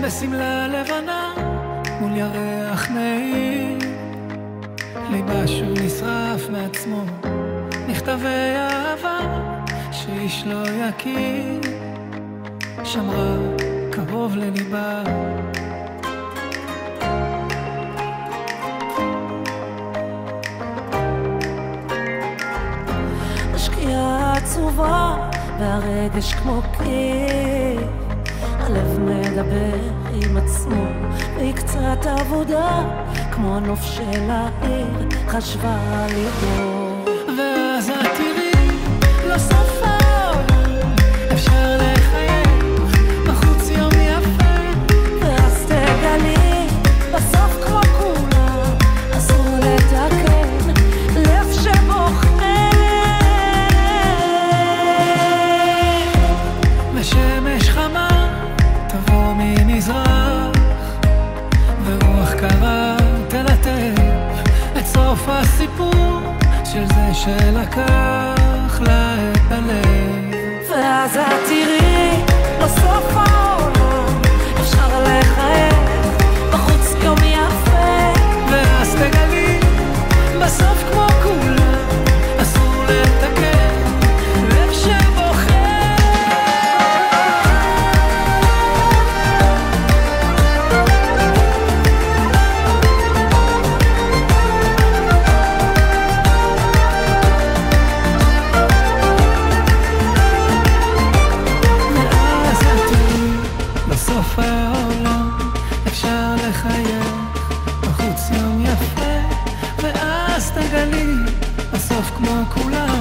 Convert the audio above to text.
בשמלה לבנה מול ירח נעים, ליבה שוב נשרף מעצמו, מכתבי אהבה שאיש לא יכיר, שמרה קרוב לליבה. השקיעה עצובה והרגש כמו קיר, הלב מדבר עם עצמו והיא קצת עבודה כמו הנוף של העיר, חשבה ליבו. ואז את תראי, לא סוף העולם, אפשר לחייך בחוץ יום יפה. ואז תגלי, בסוף כמו כולם, אסור לתקן לב שבוחר. ושמש חמה תבוא ממזרח, ורוח קרה תלטף את סוף הסיפור של זה שלקח לה את הלב. ואז את תראי, לא סוף העולם, אפשר לחייך בחוץ יום יפה. ואז תגלי, בסוף כמו כולם, אסור לתקן לב שבוחר. בסוף העולם אפשר לחייך בחוץ יום יפה. ואז תגלי, בסוף כמו כולם,